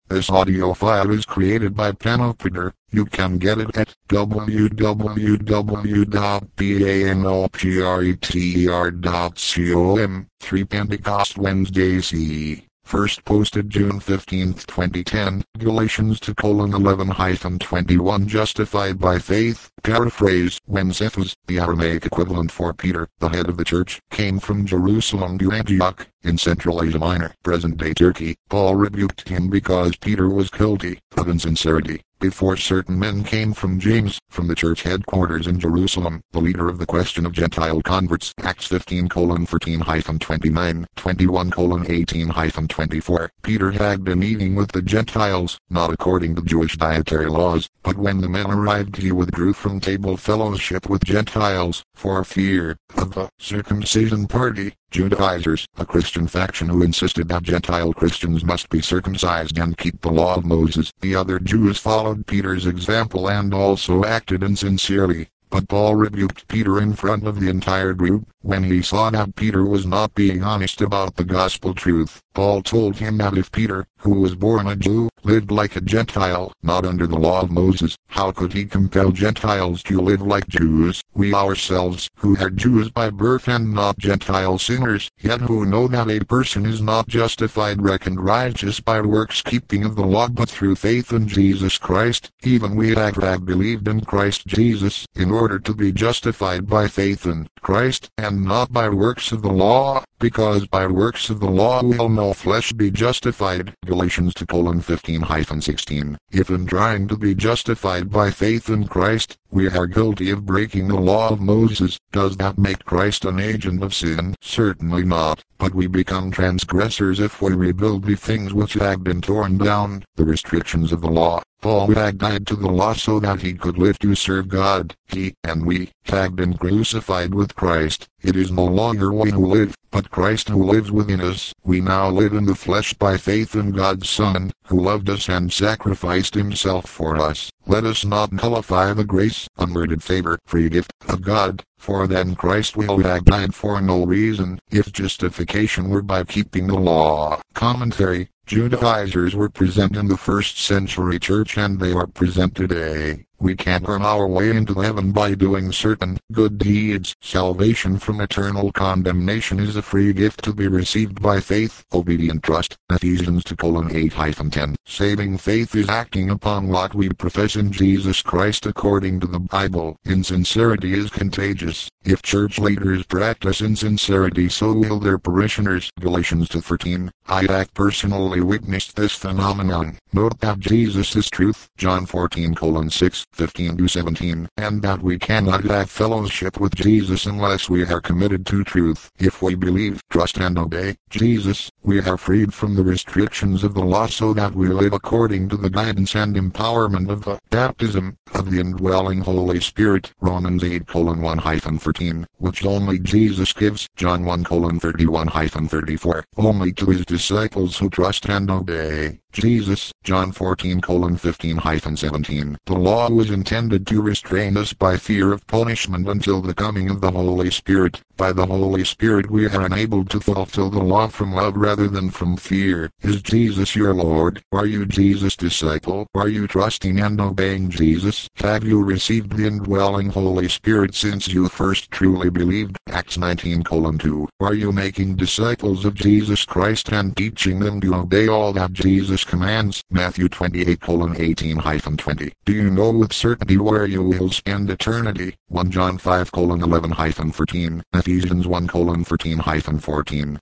This audio file is created by Panopter. You can get it at www.panopter.com. 3 Pentecost Wednesday CE. First posted June 15, 2010. Galatians 2:11-21 Justified by faith. Paraphrase. When Cephas, the Aramaic equivalent for Peter, the head of the church, came from Jerusalem to Antioch, in Central Asia Minor, present-day Turkey, Paul rebuked him because Peter was guilty of insincerity. Before certain men came from James, from the church headquarters in Jerusalem, the leader of the question of Gentile converts, Acts 15:14-29, 21:18-24. Peter had been eating with the Gentiles, not according to Jewish dietary laws, but when the men arrived he withdrew from table fellowship with Gentiles, for fear of the circumcision party. Judaizers, a Christian faction who insisted that Gentile Christians must be circumcised and keep the law of Moses. The other Jews followed Peter's example and also acted insincerely. But Paul rebuked Peter in front of the entire group. When he saw that Peter was not being honest about the gospel truth, Paul told him that if Peter, who was born a Jew, lived like a Gentile, not under the law of Moses, how could he compel Gentiles to live like Jews? We ourselves, who are Jews by birth and not Gentile sinners, yet who know that a person is not justified reckoned righteous by works keeping of the law but through faith in Jesus Christ, even we have believed in Christ Jesus, in order to be justified by faith in Christ, and not by works of the law, because by works of the law will no flesh be justified. Galatians 2:15-16. If in trying to be justified by faith in Christ, we are guilty of breaking the law of Moses, does that make Christ an agent of sin? Certainly not. But we become transgressors if we rebuild the things which have been torn down, the restrictions of the law. Paul had died to the law so that he could live to serve God. He and we have been crucified with Christ. It is no longer we who live, but Christ who lives within us. We now live in the flesh by faith in God's Son, who loved us and sacrificed himself for us. Let us not nullify the grace, unmerited favor, free gift of God, for then Christ will have died for no reason, if justification were by keeping the law. Commentary. Judaizers were present in the first century church and they are present today. We can't earn our way into heaven by doing certain good deeds. Salvation from eternal condemnation is a free gift to be received by faith, obedient trust. Ephesians 2:8-10. Saving faith is acting upon what we profess in Jesus Christ according to the Bible. Insincerity is contagious. If church leaders practice insincerity, so will their parishioners. Galatians 2:13. I have personally witnessed this phenomenon. Note that Jesus is truth. John 14:6-15-17, and that we cannot have fellowship with Jesus unless we are committed to truth. If we believe, trust and obey Jesus, we are freed from the restrictions of the law so that we live according to the guidance and empowerment of the baptism of the indwelling Holy Spirit. Romans 8:1-13, which only Jesus gives. John 1:31-34, only to his disciples who trust and obey Jesus. John 14:15-17. The law was intended to restrain us by fear of punishment until the coming of the Holy Spirit. By the Holy Spirit we are enabled to fulfill the law from love rather than from fear. Is Jesus your Lord? Are you Jesus' disciple? Are you trusting and obeying Jesus? Have you received the indwelling Holy Spirit since you first truly believed? Acts 19:2. Are you making disciples of Jesus Christ and teaching them to obey all that Jesus commands? Matthew 28:18-20. Do you know with certainty where you will spend eternity? 1 John 5:11-13. Ephesians 1:13-14.